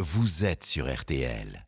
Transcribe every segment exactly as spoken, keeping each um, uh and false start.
vous êtes sur R T L.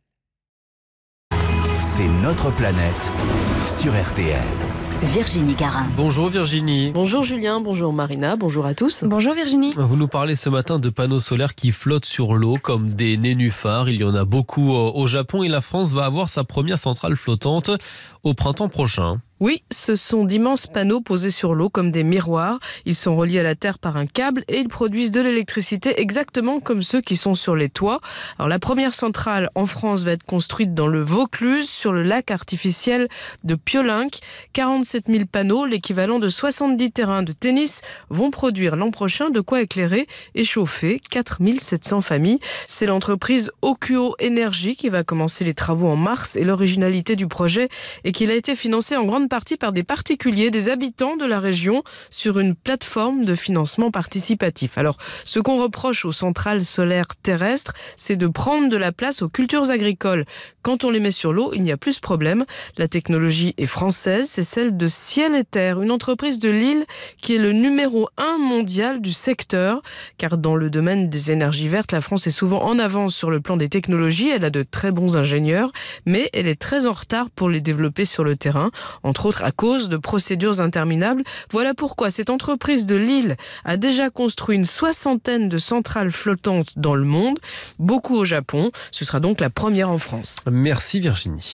C'est notre planète sur R T L. Virginie Garin. Bonjour Virginie. Bonjour Julien, bonjour Marina, bonjour à tous. Bonjour Virginie. Vous nous parlez ce matin de panneaux solaires qui flottent sur l'eau comme des nénuphars. Il y en a beaucoup au Japon et la France va avoir sa première centrale flottante au printemps prochain. Oui, ce sont d'immenses panneaux posés sur l'eau comme des miroirs. Ils sont reliés à la terre par un câble et ils produisent de l'électricité exactement comme ceux qui sont sur les toits. Alors la première centrale en France va être construite dans le Vaucluse, sur le lac artificiel de Piolinck. quarante-sept mille panneaux, l'équivalent de soixante-dix terrains de tennis, vont produire l'an prochain de quoi éclairer et chauffer quatre mille sept cents familles. C'est l'entreprise Okuo Énergie qui va commencer les travaux en mars et l'originalité du projet est qu'il a été financé en grande partie par des particuliers, des habitants de la région, sur une plateforme de financement participatif. Alors, ce qu'on reproche aux centrales solaires terrestres, c'est de prendre de la place aux cultures agricoles. Quand on les met sur l'eau, il n'y a plus ce problème. La technologie est française, c'est celle de Ciel et Terre, une entreprise de Lille qui est le numéro un mondial du secteur, car dans le domaine des énergies vertes, la France est souvent en avance sur le plan des technologies, elle a de très bons ingénieurs, mais elle est très en retard pour les développer sur le terrain, entre autres à cause de procédures interminables. Voilà pourquoi cette entreprise de Lille a déjà construit une soixantaine de centrales flottantes dans le monde, beaucoup au Japon. Ce sera donc la première en France. Merci Virginie.